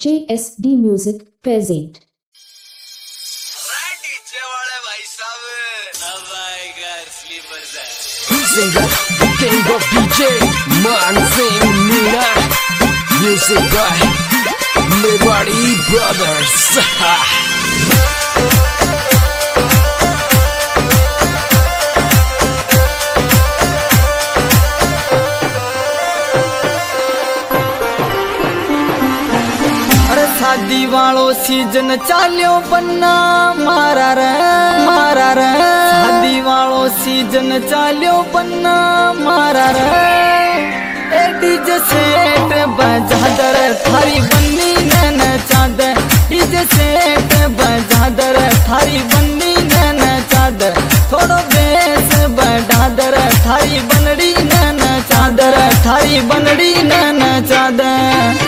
JSD Music present. Singer, king of DJ, man sing Nina. Music by Liberty Brothers. अरे शादी वालो season चालियो बन्ना मारा रे शादी वालो सीजन चालियो बन्ना मारा रे ए डीजे सेट बजादर थारी बन्नी नैन चादर डीजे सेट बजादर थारी बन्नी नैन चादर थोड़ो बेस बढ़ादर थारी बनड़ी नैन चादर थारी बनड़ी नैन चादर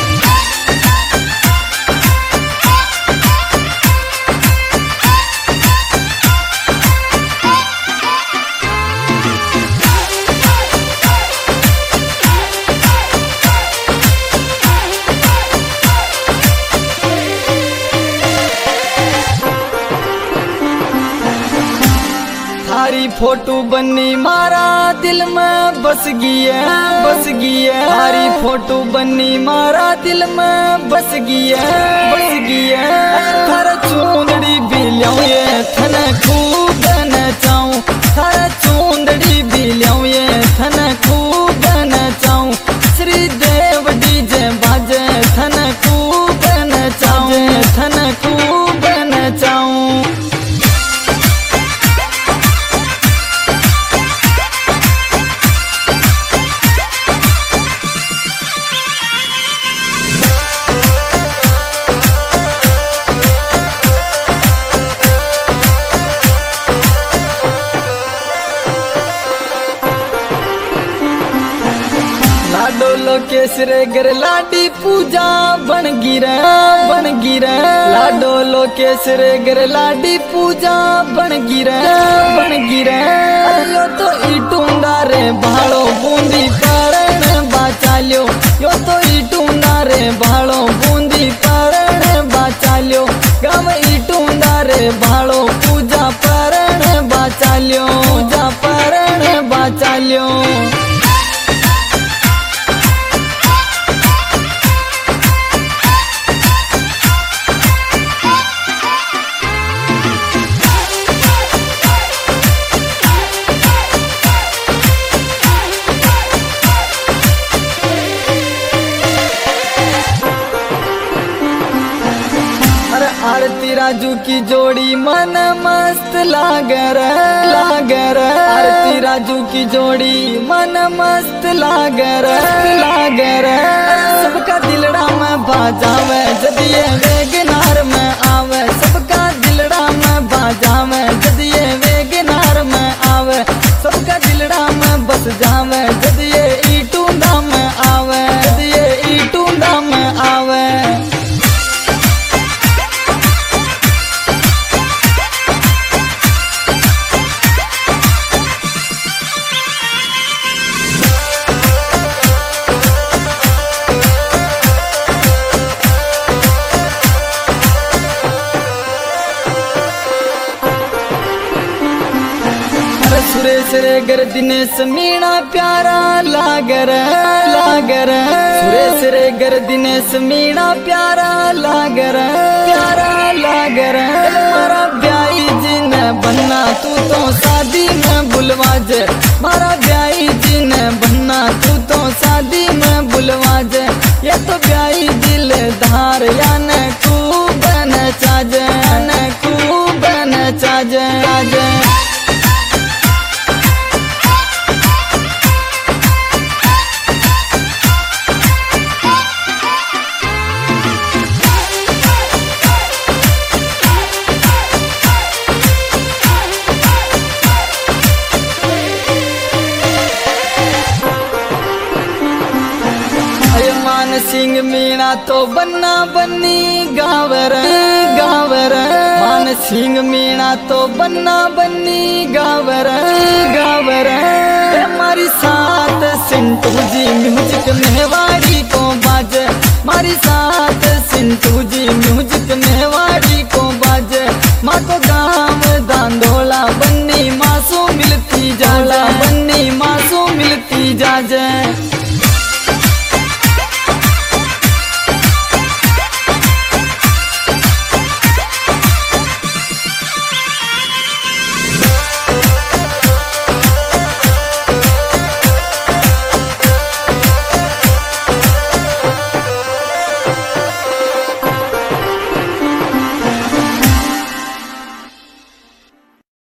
थारी फोटो बन्नी मारा दिल में बस गया थारी फोटो बन्नी मारा दिल में बस गया थारा चूंदड़ी भी लियाऊं ये थन खूब नचाऊं थारा चूंदड़ी भी लियाऊं ये थन खूब नचाऊं श्री देव डीजे बाजे थन खूब नचाऊं थन खूब नचाऊं लाडो केसरे गर लाडी पूजा बन गिरा लाडो केसरे गर लाडी पूजा बन गिरा यो तो इटूंडा रे भाड़ो बूंदी कारण बाचाल्यो यो तो इटूंडा रे भाड़ो बूंदी कारण बाचाल्यो गाव इटूंडा रे भाड़ो पूजा कारण बाचाल्यो आरती राजू की जोड़ी मन मस्त लागर आरती राजू की जोड़ी मन मस्त लागर सबका दिलड़ा में बाजावे जदिए वेगनार में आवे सबका दिलड़ा में बाजावे जदिए वेगनार में आवे सबका दिलड़ा में बस जावे जदिए ईटूंडा में आवे सुरेश रे गर दिनेश मीणा प्यारा लागर सुरेश रे गर दिनेश मीणा प्यारा लागर मारा ब्याई जी ने बनना तू तो शादी में बुलवा जे मारा ब्याई जी ने बनना तू तो शादी में बुलवा जे ये तो ब्याई दिलदार या न खूब नचाजे सिंह मीणा तो बन्ना बन्नी गावर मान सिंह मीणा तो बन्ना बन्नी गावर हमारी साथ सिंटू जी म्यूजिक मेवाड़ी को बाजे हमारी साथ सिंटू